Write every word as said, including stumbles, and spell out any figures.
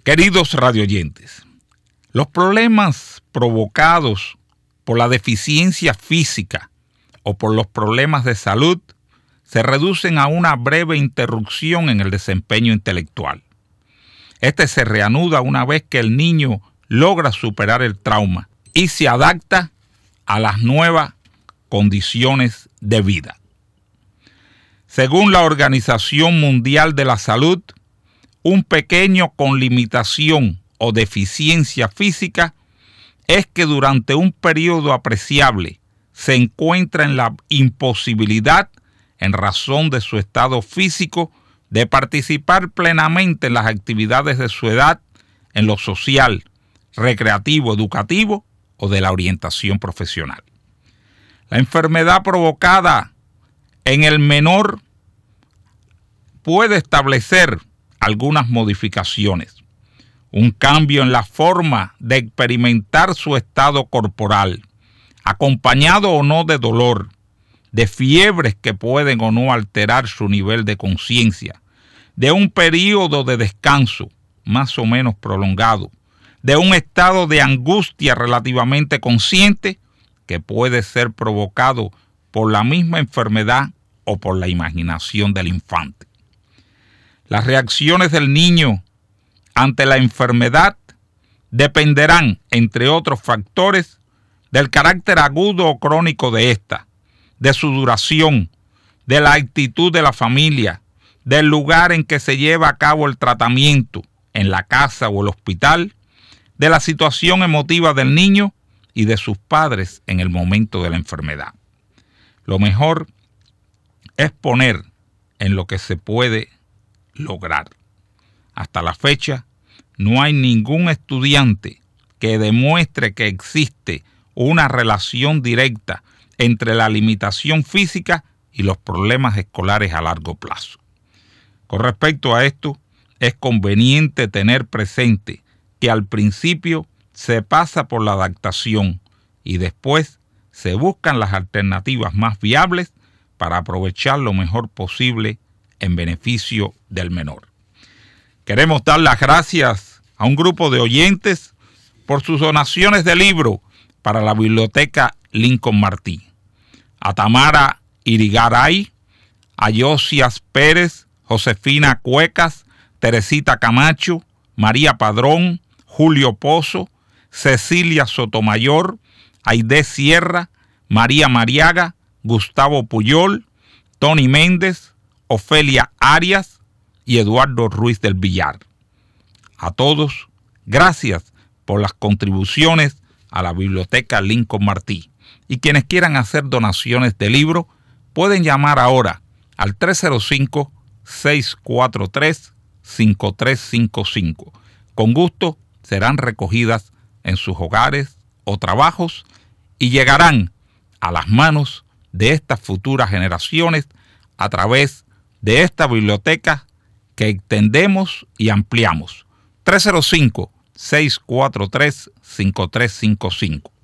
Queridos radioyentes, los problemas provocados por la deficiencia física o por los problemas de salud se reducen a una breve interrupción en el desempeño intelectual. Este se reanuda una vez que el niño logra superar el trauma y se adapta a las nuevas condiciones de vida. Según la Organización Mundial de la Salud, un pequeño con limitación o deficiencia física es que durante un periodo apreciable se encuentra en la imposibilidad, en razón de su estado físico, de participar plenamente en las actividades de su edad, en lo social, recreativo, educativo o de la orientación profesional. La enfermedad provocada en el menor puede establecer algunas modificaciones, un cambio en la forma de experimentar su estado corporal, acompañado o no de dolor, de fiebres que pueden o no alterar su nivel de conciencia, de un periodo de descanso más o menos prolongado, de un estado de angustia relativamente consciente que puede ser provocado por la misma enfermedad o por la imaginación del infante. Las reacciones del niño ante la enfermedad dependerán, entre otros factores, del carácter agudo o crónico de esta, de su duración, de la actitud de la familia, del lugar en que se lleva a cabo el tratamiento, en la casa o el hospital, de la situación emotiva del niño y de sus padres en el momento de la enfermedad. Lo mejor es poner en lo que se puede lograr. Hasta la fecha, no hay ningún estudiante que demuestre que existe una relación directa entre la limitación física y los problemas escolares a largo plazo. Con respecto a esto, es conveniente tener presente que al principio se pasa por la adaptación y después se buscan las alternativas más viables para aprovechar lo mejor posible en beneficio del menor. Queremos dar las gracias a un grupo de oyentes por sus donaciones de libro para la Biblioteca Lincoln Martí. A Tamara Irigaray, a Josias Pérez, Josefina Cuecas, Teresita Camacho, María Padrón, Julio Pozo, Cecilia Sotomayor, Aide Sierra, María Mariaga, Gustavo Puyol, Tony Méndez, Ofelia Arias y Eduardo Ruiz del Villar. A todos, gracias por las contribuciones a la Biblioteca Lincoln Martí. Y quienes quieran hacer donaciones de libro pueden llamar ahora al tres cero cinco, seis cuatro tres, cinco tres cinco cinco. Con gusto serán recogidas en sus hogares o trabajos y llegarán a las manos de estas futuras generaciones a través de esta biblioteca que extendemos y ampliamos. tres cero cinco, seis cuatro tres, cinco tres cinco cinco.